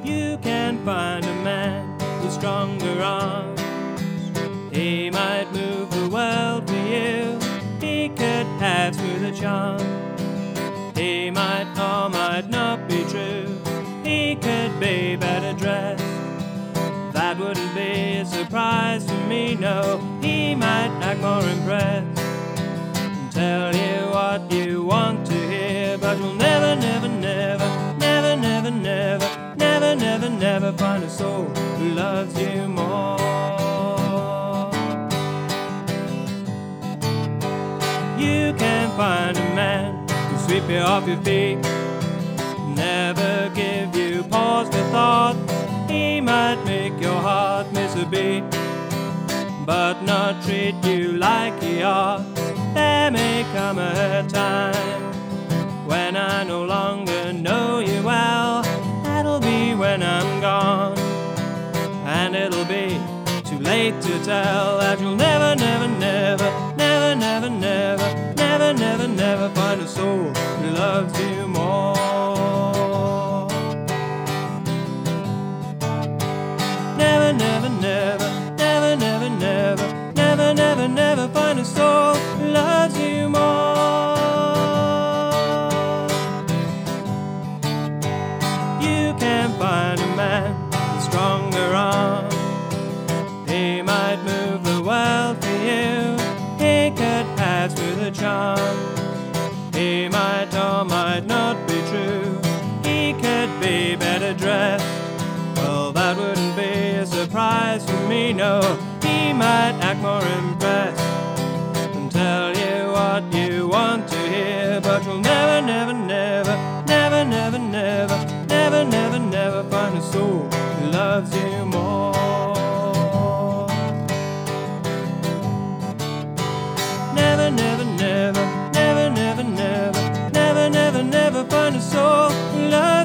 You can find a man with stronger arms. He might move the world for you. He could have smoother charm. He might or might not be true. He could be better dressed. That wouldn't be a surprise to me, no. He might act more impressed and tell you what you want to hear. But you'll never, never, never, never, never, never, never, never, never find a soul who loves you more. You can find a man who'll sweep you off your feet, never give you pause for thought. He might make your heart miss a beat, but not treat you like he ought. There may come a time when I no longer know you well. That'll be when I'm gone, and it'll be too late to tell that you'll never, never, never, never, never, never, never, never, never find a soul who loves you more. Never, never, never, never, never, never, never, never, never find a soul who loves you more. You can find a man with stronger arms. He might move the world for you. He could have smoother charm. He might or might not be true. He could be better dressed. Well, that wouldn't be a surprise for me, no. He might act more impressed and tell you what you want to hear. But you'll never, never, never, never, never, never, never, never, never find a soul who loves you more. Never, never, never, never, never, never, never, never, never find a soul who loves you more.